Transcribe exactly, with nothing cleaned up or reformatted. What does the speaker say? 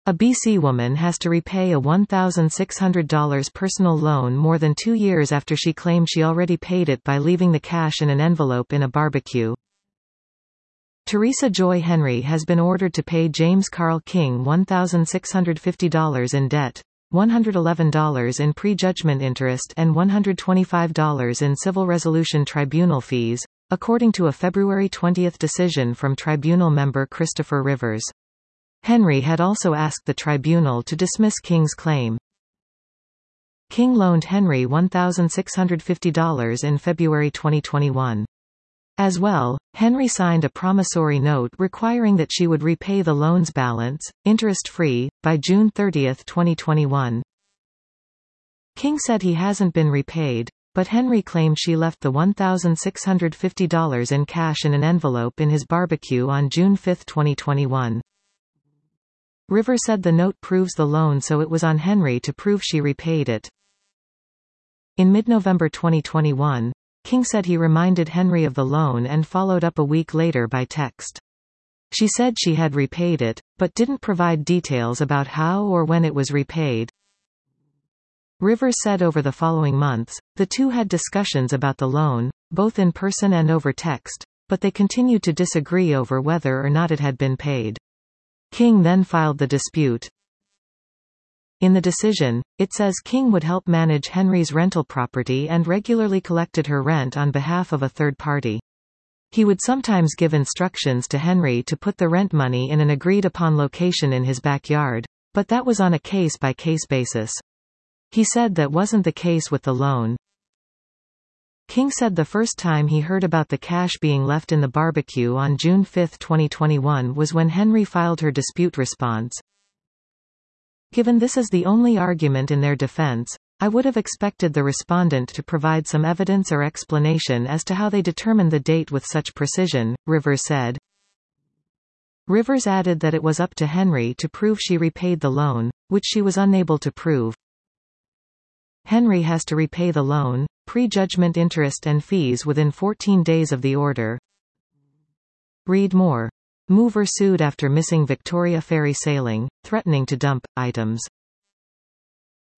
A B C woman has to repay a one thousand six hundred dollars personal loan more than two years after she claimed she already paid it by leaving the cash in an envelope in a barbecue. Teresa Joy Henry has been ordered to pay James Carl King one thousand six hundred fifty dollars in debt, one hundred eleven dollars in prejudgment interest and one hundred twenty-five dollars in civil resolution tribunal fees, according to a February twentieth decision from tribunal member Christopher Rivers. Henry had also asked the tribunal to dismiss King's claim. King loaned Henry one thousand six hundred fifty dollars in February twenty twenty-one. As well, Henry signed a promissory note requiring that she would repay the loan's balance, interest-free, by June thirtieth twenty twenty-one. King said he hasn't been repaid, but Henry claimed she left the one thousand six hundred fifty dollars in cash in an envelope in his barbecue on June fifth twenty twenty-one. Rivers said the note proves the loan, so it was on Henry to prove she repaid it. In mid-November twenty twenty-one, King said he reminded Henry of the loan and followed up a week later by text. She said she had repaid it, but didn't provide details about how or when it was repaid. Rivers said over the following months, the two had discussions about the loan, both in person and over text, but they continued to disagree over whether or not it had been paid. King then filed the dispute. In the decision, it says King would help manage Henry's rental property and regularly collected her rent on behalf of a third party. He would sometimes give instructions to Henry to put the rent money in an agreed-upon location in his backyard, but that was on a case-by-case basis. He said that wasn't the case with the loan. King said the first time he heard about the cash being left in the barbecue on June fifth twenty twenty-one was when Henry filed her dispute response. Given this is the only argument in their defense, I would have expected the respondent to provide some evidence or explanation as to how they determined the date with such precision, Rivers said. Rivers added that it was up to Henry to prove she repaid the loan, which she was unable to prove. Henry has to repay the loan, prejudgment interest and fees within fourteen days of the order. Read more. Mover sued after missing Victoria Ferry sailing, threatening to dump items.